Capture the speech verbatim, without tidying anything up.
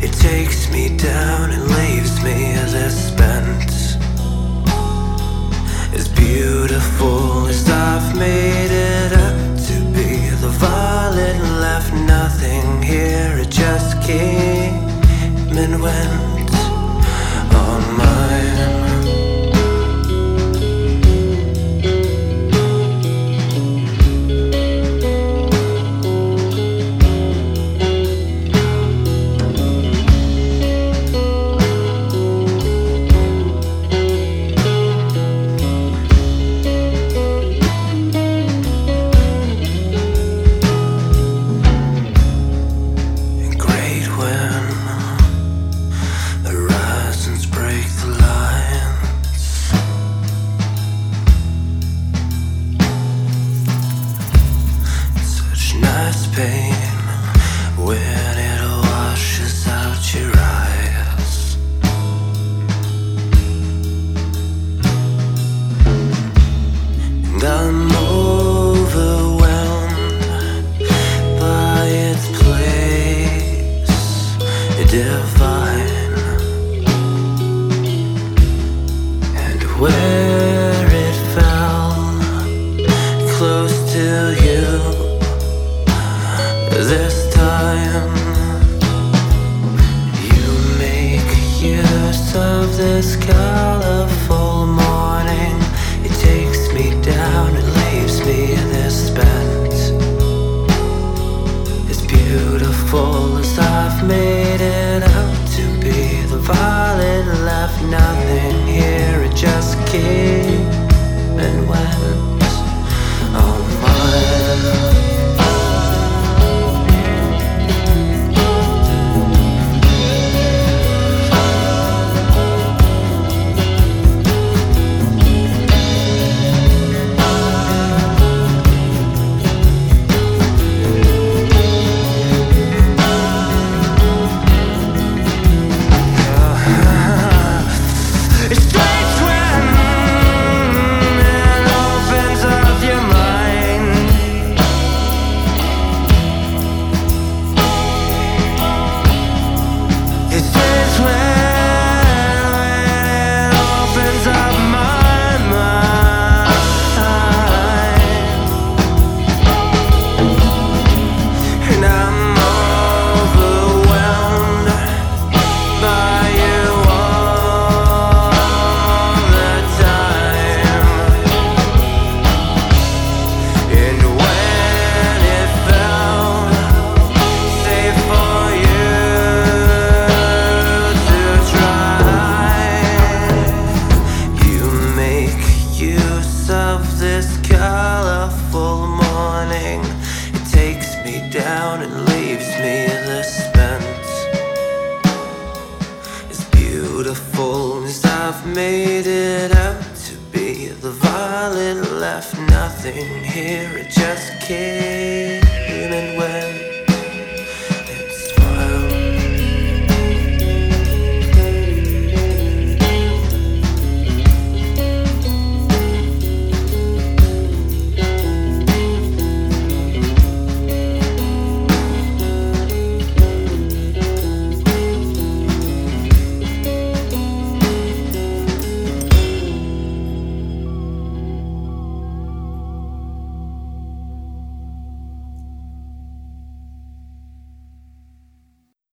It takes me down and leaves me this spent. As beautiful as I've made it out to be, the violet left nothing here. It just came and went on mine. Pain when it washes out your eyes. And I'm overwhelmed by its place divine, and where it fell close to you. This time you make use of this colorful morning. It takes me down and leaves me this spent. As beautiful as I've made it out to be, the violet left nothing here. It just came and went on mine. Down and leaves me this spent. As beautiful as I've made it out to be, the violet left nothing here. It just came